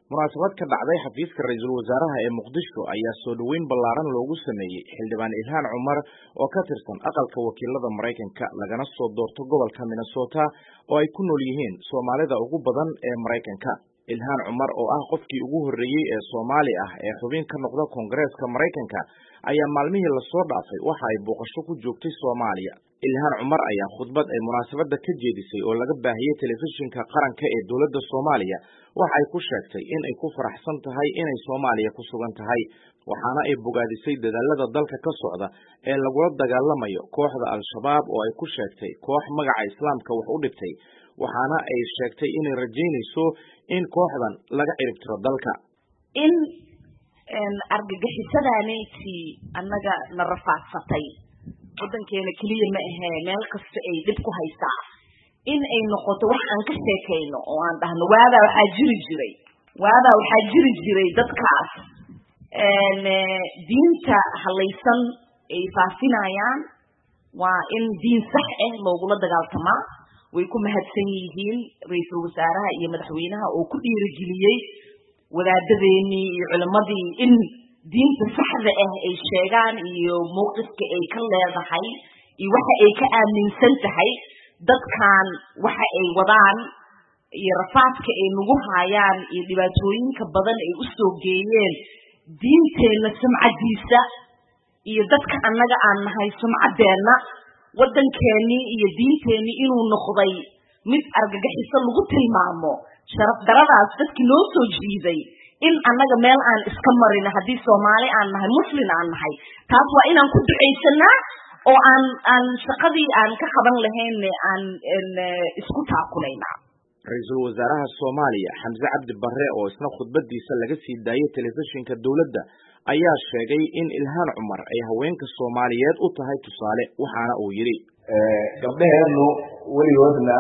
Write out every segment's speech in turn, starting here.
munaasabad ka dhacday xafiiska ra'iisul wasaaraha ee Muqdisho ayaa soo dhaweyn ballaaran loogu sameeyay xildhibaan Ilhaan Cumar oo ka tirsan aqalka wakiilada Mareykanka lagana soo doorto gobolka Minnesota oo ay ku nool yihiin Soomaalida ugu badan ee Mareykanka. Ilhaan Cumar oo ah qofkii ugu horeeyay ee Soomaali ah ee xubin ka noqda Koongareeska Mareykanka ayaa maalmihii la soo dhaafay waxa ay booqasho ku joogtay Soomaaliya. Ilhaan Cumar ayaa khudbad ay munaasabada ka jeedisay oo laga baahiyay telefishinka qaranka ee dawladda Soomaaliya waxa ay ku sheegtay in ay ku faraxsan tahay inay Soomaaliya ku sugan tahay, waxaana ay bogaadisay dadaalada dalka ka socda ee lagula dagaalamayo kooxda Al-Shabaab oo ay ku sheegtay koox magaca Islaamka wax u dhigtay, waxaana ay sheegtay inay rajaynayso in kooxdan laga ciribtiro dalka. in argagixisadaanti annaga na rafaadsatay wadankeena kaliya ma ahee meel kasta ay dib ku haysaa in ay noqoto wax aan ka sheekayno oo aan dhahno waadaa waxaa jiri jiray dadkaas diinta halaysan ay faafinayaan. waa in diin sax ah loogula dagaaltamaa. way ku mahadsan yihiin ra'iisul wasaaraha iyo madaxweynaha oo ku dhiirigeliyay wadaadadeennii iyo culimadii in diinta saxda ah ay sheegaan iyo mowqifka ay ka leedahay iyo waxa ay ka aaminsan tahay dadkan waxa ay wadaan iyo rafaadka ay nagu hayaan iyo dhibaatooyinka badan ay u soo geeyeen diinteena sumcadiisa iyo dadka annaga aan nahay sumcadeena wadankeeni iyo diinteeni inuu noqday mid argagaxiso lagu tilmaamo sharaf daradaas dadkii noo soo jiiday in annaga meel aan iska marin haddii Soomaali aan nahay muslim aan nahay taas waa inaan ku ducaysanaa oo aan shaqadii aan ka qaban lahayn aan isku taakulaynaa. Ra'iisul wasaaraha Soomaaliya Xamse Cabdi Barre oo isna khudbadiisa laga sii daayay telefishinka dawladda ayaa sheegay in Ilhaan Cumar ay haweenka Soomaaliyeed u tahay tusaale, waxaana uu yiri gabdhaheenu weligoodna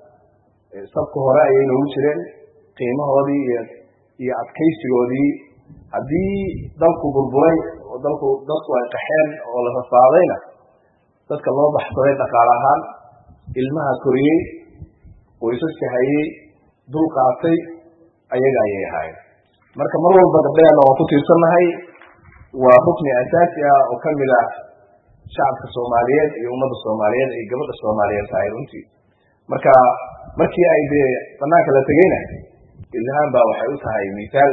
sabka hore ayay noogu jireen qiimahoodii iyo adkaysigoodii. haddii dalku burburay oo dadku ay qaxeen oo la rafaadayna dadka loo baxsaday dhaqaale ahaan ilmaha koriyey qoysaska hayay dul qaatay ayaga ayay ahaayeen. marka mar walba gabdhaheena waan ku tiirsannahay. waa rukni asaasi ah oo ka mid ah shacabka Soomaaliyeed iyo ummadda Soomaaliyeed ay gabadha Soomaaliyeed tahay runtii. marka markii ay banaanka la tegayna Ilhaan baa waxay u tahay misaal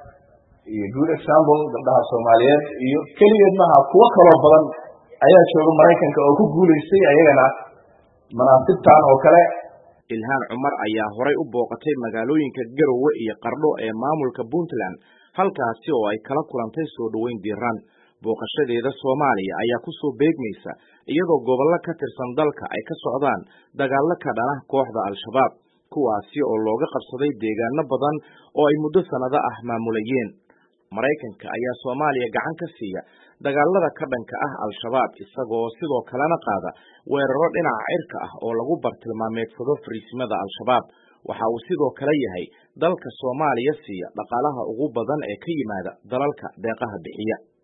iyo good example gabdhaha Soomaaliyeed iyo keligeed maaha kuwo kaloo badan ayaa jooga Mareykanka oo ku guulaystay ayagana manaasibtan oo kale. Ilhaan Cumar ayaa horay u booqatay magaalooyinka Garowe iyo Qardho ee maamulka Puntland halkaasi oo ay kala kulantay soo dhaweyn diiran. booqashadeeda Soomaaliya ayaa ku soo beegmaysa iyadoo gobollo ka tirsan dalka ay ka socdaan dagaallo ka dhana kooxda Al-Shabaab kuwaasi oo looga qabsaday deegaano badan oo ay muddo sanado ah maamulayeen. Mareykanka ayaa Soomaaliya gacan ka siiya dagaalada ka dhanka ah Al-Shabaab isagoo sidoo kalena qaada weeraro dhinaca cirka ah oo lagu bartilmaameedsado fariisimada Al-Shabaab. waxa uu sidoo kale yahay dalka Soomaaliya siiya dhaqaalaha ugu badan ee ka yimaada dalalka deeqaha bixiya.